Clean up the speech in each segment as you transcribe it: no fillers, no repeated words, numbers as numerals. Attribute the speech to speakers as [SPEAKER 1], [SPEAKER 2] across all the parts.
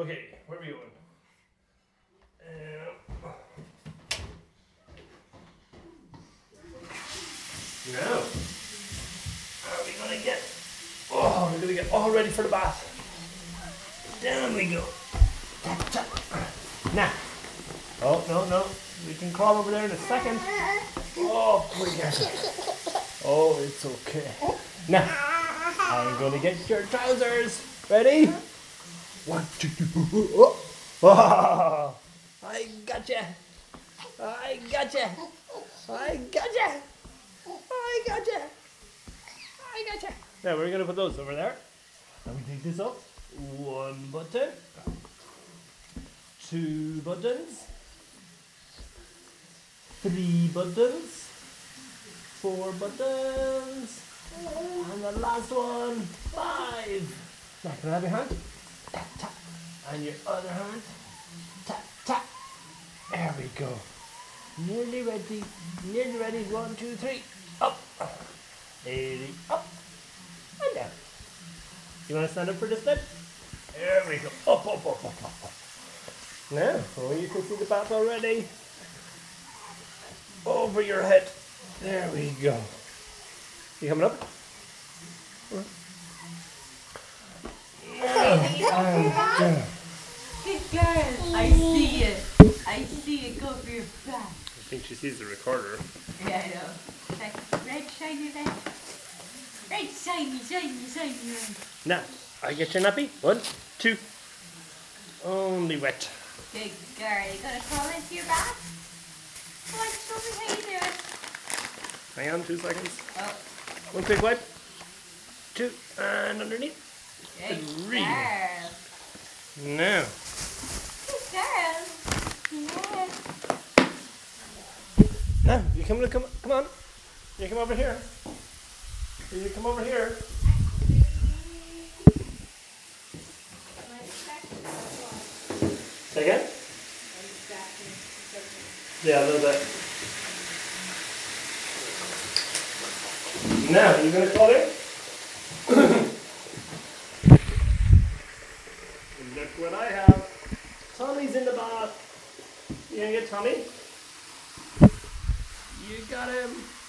[SPEAKER 1] Okay, where are we going? Now, are we gonna get? Oh, we're gonna get all ready for the bath. Down we go. Now. Oh no. We can crawl over there in a second. Oh, we get it. Oh, it's okay. Now, I'm gonna get your trousers. Ready? 1, 2, 3. Oh, I gotcha. I gotcha. I gotcha. I gotcha. I gotcha. Now we're gonna put those over there. And we take this up. 1 button. 2 buttons. 3 buttons. 4 buttons. And the last one, 5. Now can I have your hand? Tap, tap. And your other hand. Tap, tap. There we go. Nearly ready. Nearly ready. 1, 2, 3. Up. 80. Up. And down. You want to stand up for this bit? There we go. Up, up, up, up, up, up. Now, oh, you can see the bath already. Over your head. There we go. You coming up?
[SPEAKER 2] Good girl. I see it. I see it go for your back.
[SPEAKER 1] I think she sees the recorder.
[SPEAKER 2] Yeah, I know. It's like red shiny red. Red shiny, shiny, shiny red.
[SPEAKER 1] Now, I get your nappy. 1, 2. Only wet.
[SPEAKER 2] Good girl. You gonna crawl into your bath? Come on, show me how you do it.
[SPEAKER 1] Hang on 2 seconds.
[SPEAKER 2] Oh.
[SPEAKER 1] 1 quick wipe. 2. And underneath.
[SPEAKER 2] Good
[SPEAKER 1] 3.
[SPEAKER 2] girl.
[SPEAKER 1] Now.
[SPEAKER 2] Good girl. Yeah.
[SPEAKER 1] Now, you come on. You come over here. You come over here. Say again? Yeah, a little bit. Now, you're going to call in? Look what I have. Tommy's in the bath. You going to get Tommy? You got him.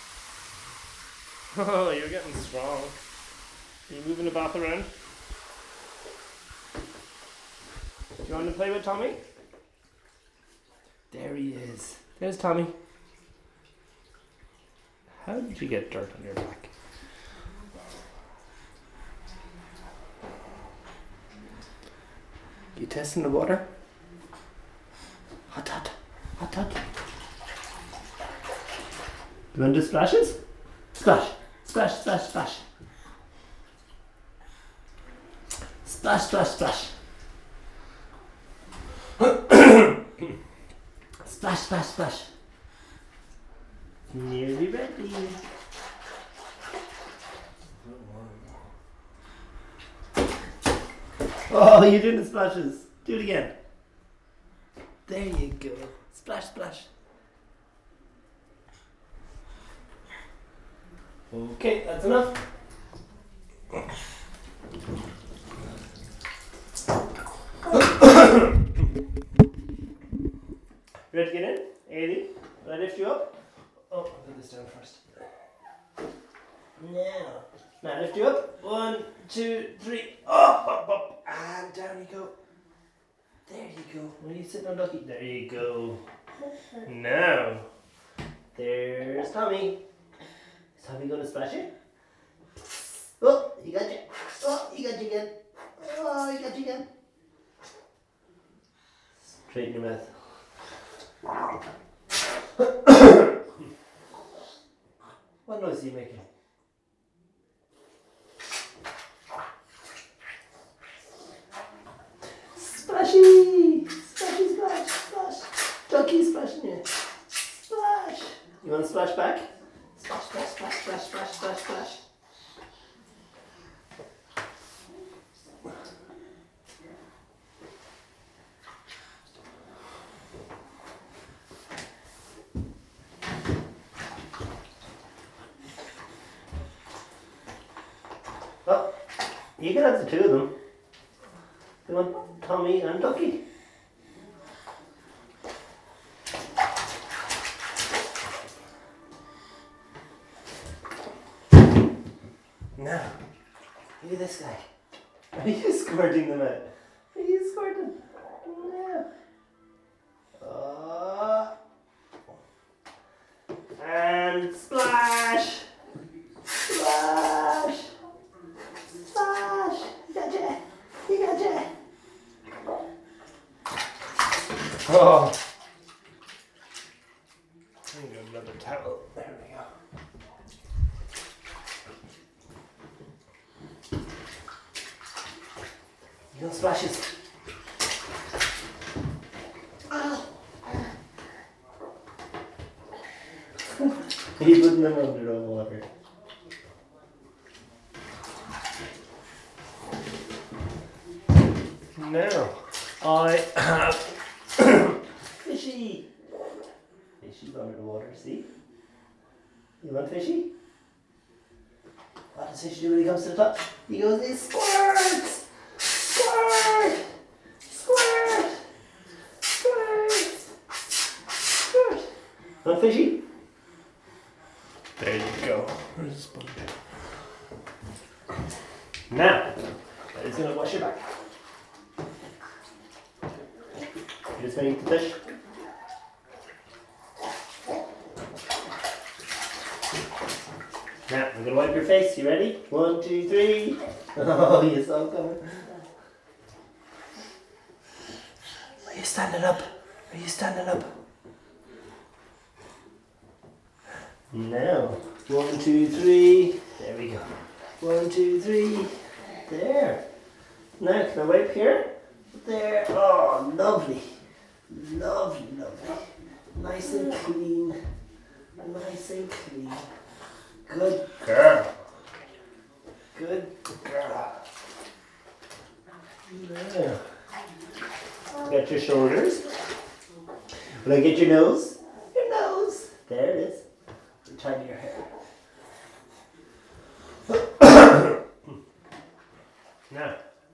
[SPEAKER 1] Oh, you're getting strong. Are you moving the bath around? Do you want to play with Tommy? There he is. There's Tommy. How did you get dirt on your back? You testing the water? Hot, hot, hot, hot. You want to do splashes? Splash, splash, splash, splash. Splash, splash, splash. Splash, splash, splash. Nearly ready. Oh, you're doing the splashes. Do it again. There you go. Splash, splash. Okay, that's enough. You ready to get in? Ailey, will I lift you up? Oh, I'll put this down first. Now lift you up. 1, 2, 3. Up, up, up. And down you go. There you go. Where are you sitting on Ducky? There you go. Now, there's Tommy. Is Tommy going to splash you? Oh, you got you. Oh, you got you again. Oh, you got you again. Straighten your mouth. What noise are you making? Splashy! Splashy, splash, splash. Ducky splashing you. Splash! You want to splash back? Splash, splash, splash, splash, splash, splash, splash. Oh, you can have the 2 of them. You want Tommy and Ducky? Now, look at this guy. Are you squirting them out? Are you squirting? No. And splash! Splash! Splash! You gotcha! You gotcha! Oh! I need another towel. There we go. No splashes. He's putting them under the water. Now, I have fishy. Fishy's under the water, see? You want fishy? What does fishy do when he comes to the top? He goes, he squirts! Squirt! Squirt! Squirt! Squirt! Want fishy? There you go. Where's the sponge? Now, that is going to wash your back. You're just going to eat the fish. Now, I'm going to wipe your face. You ready? 1, 2, 3. Oh, you saw it coming. Are you standing up? Are you standing up? Now, 1, 2, 3. There we go. 1, 2, 3. There. Now, can I wipe here? There. Oh, lovely. Lovely, lovely. Nice and clean. Nice and clean. Good girl. Good girl. Now, get your shoulders. Will I get your nose? Your nose. There it is. Tidy your hair. Now,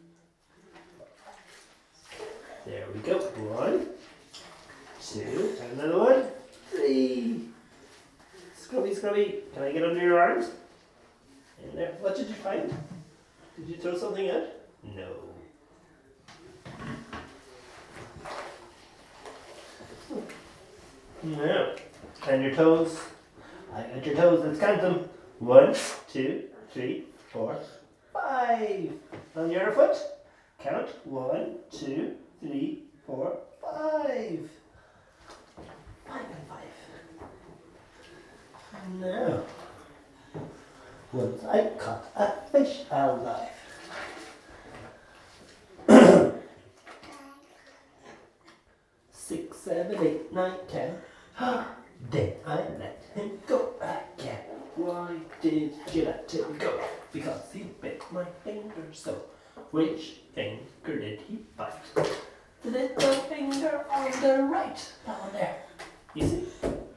[SPEAKER 1] there we go. 1, 2, and another 1, 3. Scrubby, scrubby. Can I get under your arms? In there. What did you find? Did you throw something out? No. No. And your toes. I got your toes. Let's count them. 1, 2, 3, 4, 5. On your foot. Count. 1, 2, 3, 4, 5. 5 and 5. Now, once I caught a fish alive. 6, 7, 8, 9, 10. Then I let him go again. Why did you let him go? Because he bit my finger so. Which finger did he bite? The little finger on the right. That one there. You see?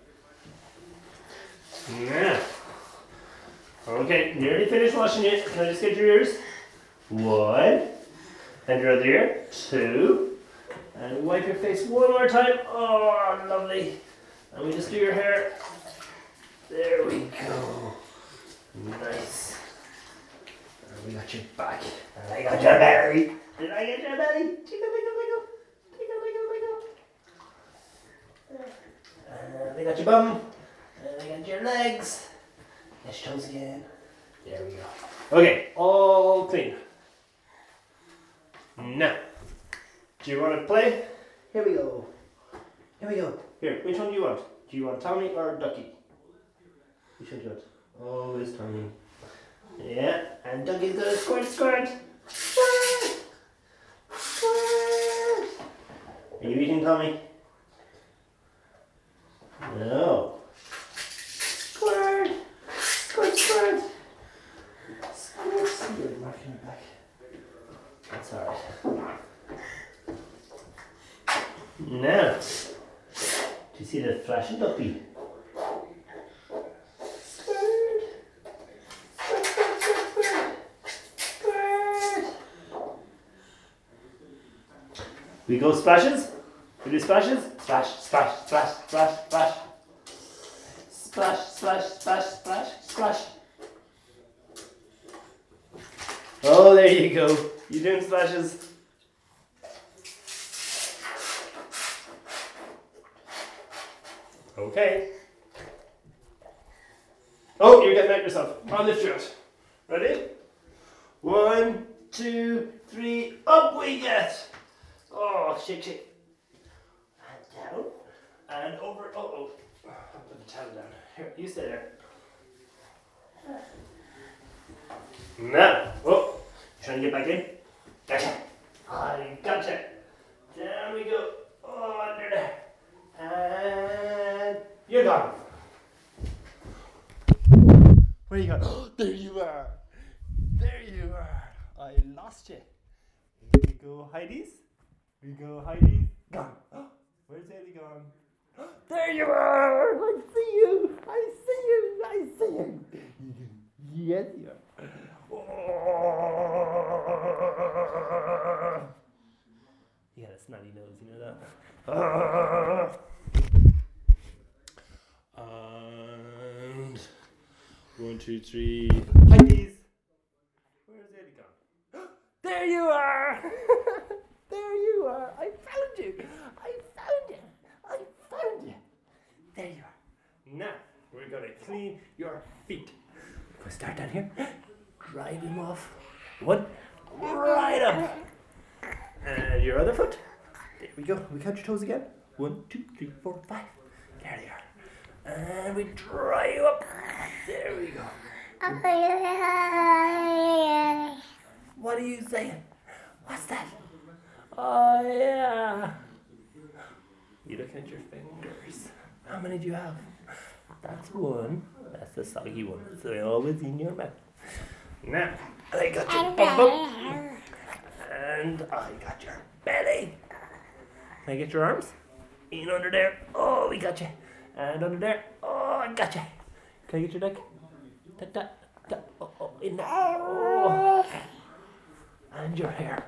[SPEAKER 1] Yeah. Okay, nearly finished washing it. Can I just get your ears? 1. And your other ear. 2. And wipe your face one more time. Oh, lovely. And we just do your hair. There we go. Nice. And we got your back. And I got your belly. Did I get your belly? Tickle, tickle, tickle. Tickle, tickle, tickle. And I got your bum. And I got your legs. Get your toes again. There we go. Okay, all clean. Now, do you want to play? Here we go. Here we go. Here, which one do you want? Do you want Tommy or Ducky? Which one do you want? Always Tommy. Yeah, and Ducky's gonna squirt, squirt. Squirt! Squirt! Are you eating, Tommy? No. Squirt! Squirt, squirt! Squirt, squirt. Marking it back. That's alright. Now, do you see the flashing ducky? Squirt! Squirt, squirt, squirt, squirt! Squirt! We go splashes. We do splashes. Splash, splash, splash, splash, splash. Splash, splash, splash, splash, splash. Oh, there you go. You're doing splashes. Okay. Oh, you're getting out yourself. I'll lift you out. Ready? 1, 2, 3, up we get. Oh, shake, shake. And down. And over. Oh. I'll put the towel down. Here, you stay there. Now. Oh, trying to get back in. Gotcha. I gotcha. Down we go. Oh, under there. And you're gone. Where are you going? Oh, there you are. There you are. I lost you. Here we go, Heidi's. We go, Heidi's. Gone. Where's Eddie gone? There you are. I see you. I see you. I see you. Yes, you are. Oh. You got a snotty nose, you know that? And 1, 2, 3. Heidi's. Where's Eddie gone? There you are. There you are. I found you. I found you. I found you. There you are. Now we're gonna clean your feet. We'll start down here. Drive him off. 1. Right up. And your other foot. There we go. We count your toes again. 1, 2, 3, 4, 5. There they are. And we dry you up. There we go. What are you saying? What's that? Oh yeah. You look at your fingers. How many do you have? That's 1. That's the soggy one. So they're always in your mouth. Now, I got your bum bum. And I got your belly. Can I get your arms? In under there. Oh, we got you. And under there. Oh, I got you. Can I get your neck? Oh, in there. Oh. And your hair.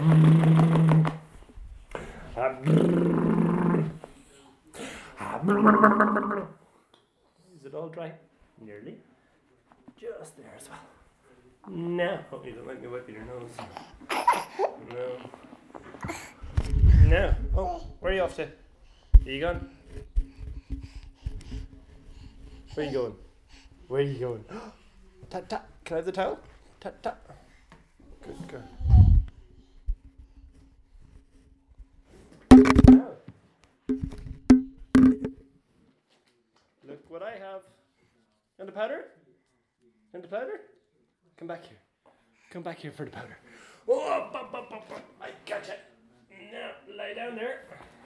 [SPEAKER 1] Is it all dry? Nearly. Just there as well. No. Oh, you don't let me wipe your nose. No. No. Oh, where are you off to? Are you gone? Where are you going? Where are you going? Tap, tap. Can I have the towel? Tap, tap. Good girl. Now, look what I have. And the powder? And the powder? Come back here. Come back here for the powder. Oh, bump, bump, bump, bump. I gotcha. Now, lie down there.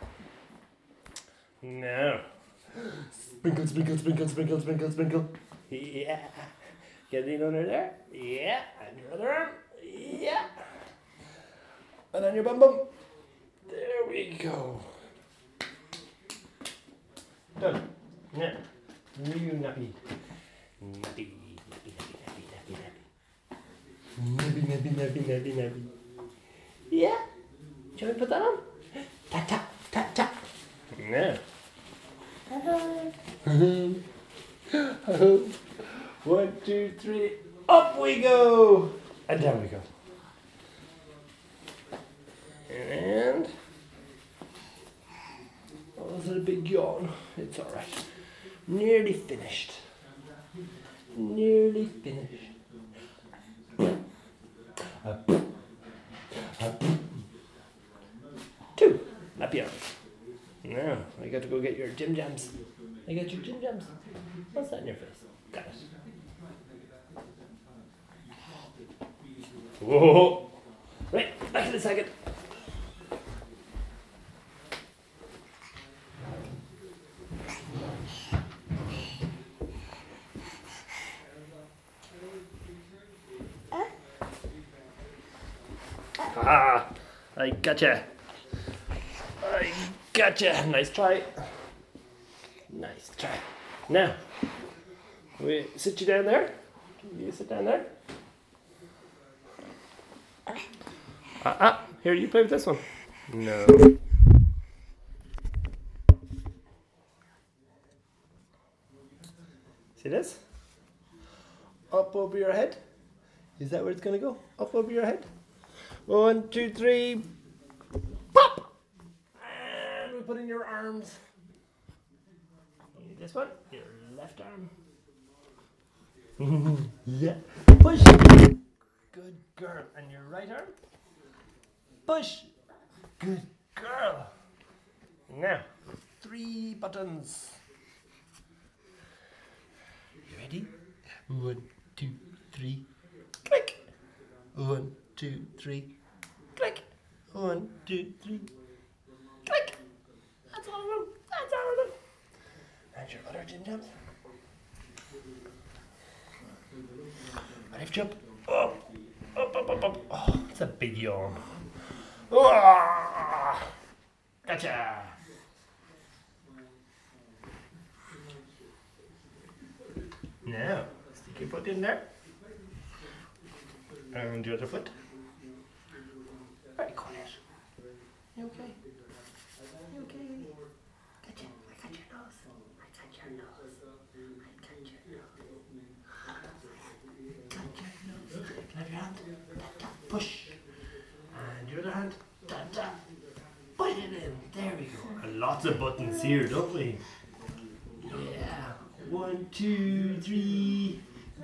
[SPEAKER 1] Now. Sprinkle, sprinkle, sprinkle, sprinkle, sprinkle, sprinkle. Yeah. Get it under there. Yeah. And your other arm. Yeah. And on your bum bum. There we go. Done. Now, new nappy. Nappy, nappy, nappy, nappy, nappy, nappy. Nappy, nappy, nappy, nappy, nappy. Yeah? Do you want to put that on? Tap, tap, tap, tap. Now. 1, 2, 3. Up we go. And down we go. And oh, was it a big yawn? It's all right. Nearly finished. Nearly finished. 2. Happy hours. Now I got to go get your Jim Jams. I got your Jim Jams. What's that in your face? Got it. Whoa. Right, back in a second. Ah, I gotcha. I gotcha. Nice try. Nice try. Now, we sit you down there. You sit down there. Here, you play with this one. No. See this? Up over your head. Is that where it's gonna go? Up over your head. 1, 2, 3. Pop! And we put in your arms. This one, your left arm. Yeah. Push. Good girl. And your right arm. Push. Good girl. Now, 3 buttons. You ready? 1, 2, 3. Click. 1, 2, 3. Click. 1, 2, 3. Click. That's all of them. That's all of them. And your other gym jumps. Lift you up. Up. Up, up, up, up. Oh, it's a big yawn. Oh, gotcha. Now, stick your foot in there. And the other foot. Very quiet. You okay? You okay? Gotcha. I got your nose. I got your nose. I got your nose. Got your nose. Clap your hand. Da-da. Push. And your other hand. Da-da. Put it in. There we go. And lots of buttons here, don't we? Yeah. 1, 2, 3.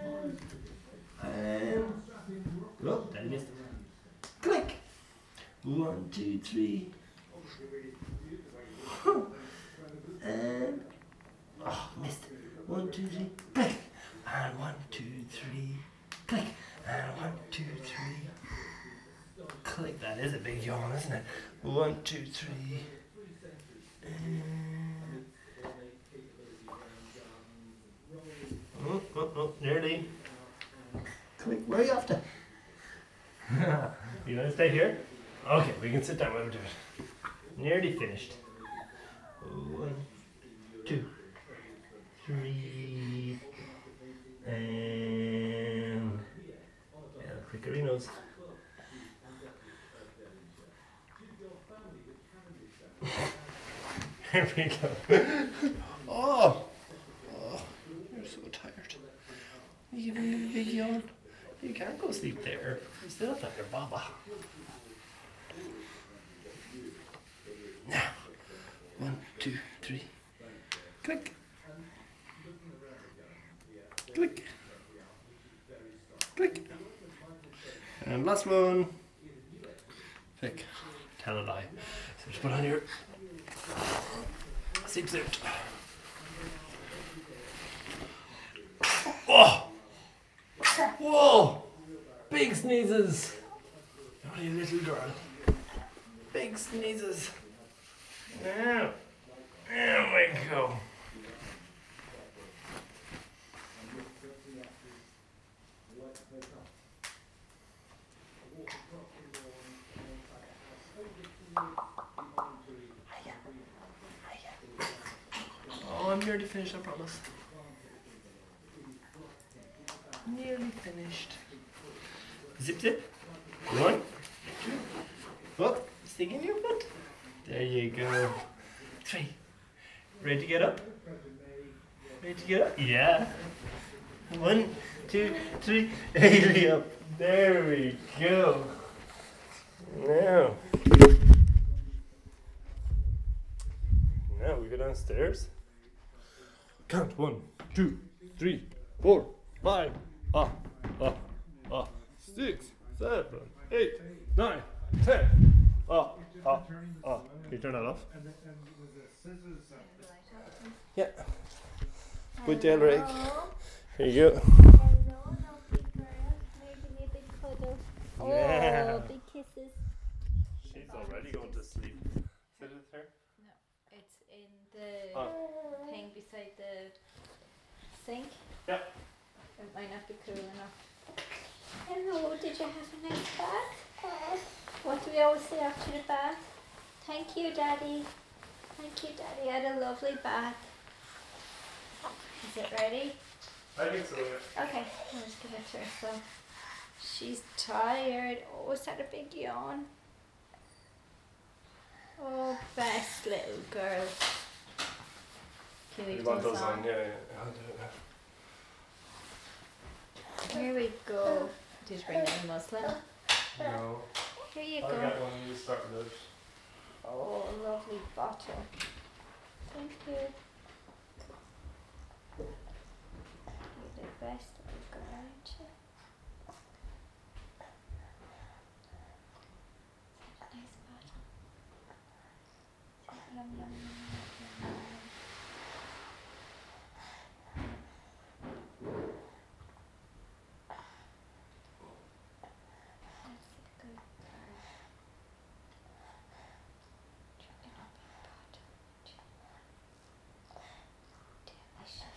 [SPEAKER 1] And oh, that missed. Click. 1, 2, 3. And oh, missed. 1, 2, 3. Click. And 1, 2, 3. Click. And 1, 2, 3. Click. That is a big yawn, isn't it? 1, 2, 3. Oh, nearly. Click. Where are you off to? You want to stay here? Okay, we can sit down while we do it. Nearly finished. 1, 2, 3. And Crickerinos. Here we go. Oh, you're so tired. You giving me a big yawn? You can't go sleep there. You still have your baba. Now, 1, 2, 3. Click. Click. Click. And last one. Click. Tell a lie. So just put on your sleep suit. Oh! Whoa! Big sneezes! Oh, you little girl. Big sneezes. Now, there we go. Oh, I'm nearly finished, I promise. Nearly finished. Zip zip. 1, 2. Oh, stick in your foot. There you go. 3. Ready to get up? Ready to get up? Yeah. 1, 2, 3. Haley up. There we go. Now we go downstairs. Count 1, 2, 3, 4, 5. 6, 7, 8, 9, 10. Can you turn that off? Yeah. Good jail rig. Here you go.
[SPEAKER 2] Hello, lovely girl. Maybe a big cuddle. Oh,
[SPEAKER 1] Yeah.
[SPEAKER 2] big kisses.
[SPEAKER 1] She's already going to sleep. Sit with her.
[SPEAKER 2] No, it's in the thing beside the sink.
[SPEAKER 1] Yeah.
[SPEAKER 2] It might not be cool enough. Hello, did you have a nice bath? What do we always say after the bath? Thank you, Daddy. Thank you, Daddy. I had a lovely bath. Is it ready?
[SPEAKER 1] I think so, yeah.
[SPEAKER 2] Okay, I'll just give it to her. So she's tired. Oh, is that a big yawn? Oh, best little girl. Can we
[SPEAKER 1] You
[SPEAKER 2] do
[SPEAKER 1] want those
[SPEAKER 2] some?
[SPEAKER 1] on? Yeah, yeah. I'll do it
[SPEAKER 2] Here we go. Did you bring any muslin?
[SPEAKER 1] now. No.
[SPEAKER 2] Here you
[SPEAKER 1] I'll
[SPEAKER 2] go.
[SPEAKER 1] get one. You start with it.
[SPEAKER 2] Oh, lovely bottle. Thank you. You're the best little girl, aren't you? Nice bottle. Yum, yum, yum, yum, yum, yum. That's a good girl. Drink it up in a bottle. Delicious.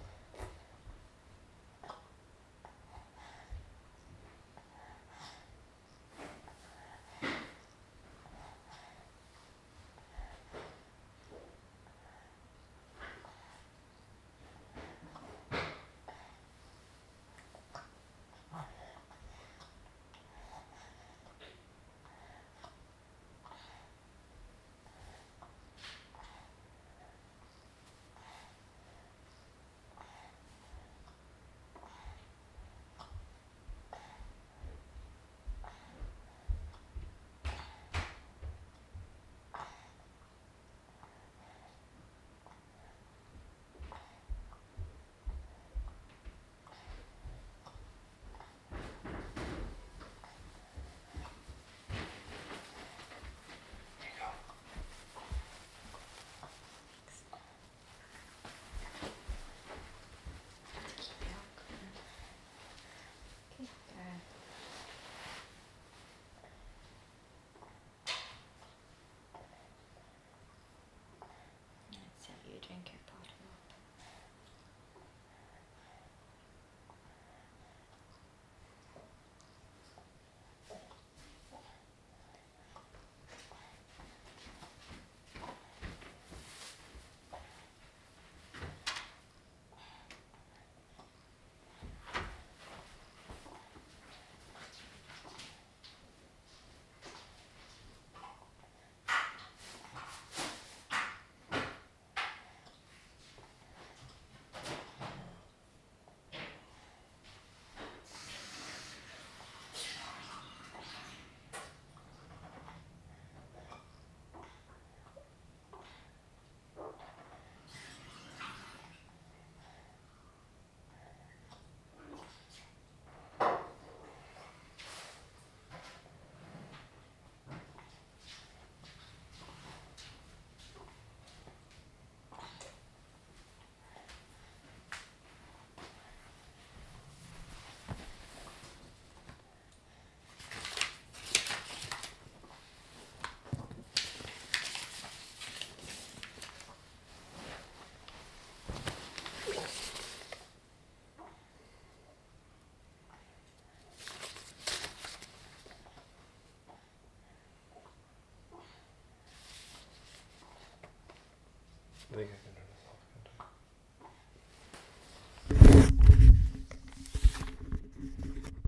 [SPEAKER 2] Good girl. Let's have you drink your bottle up.
[SPEAKER 1] I think I can.